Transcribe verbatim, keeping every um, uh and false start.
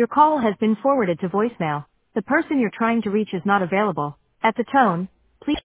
Your call has been forwarded to voicemail. The person you're trying to reach is not available. At the tone,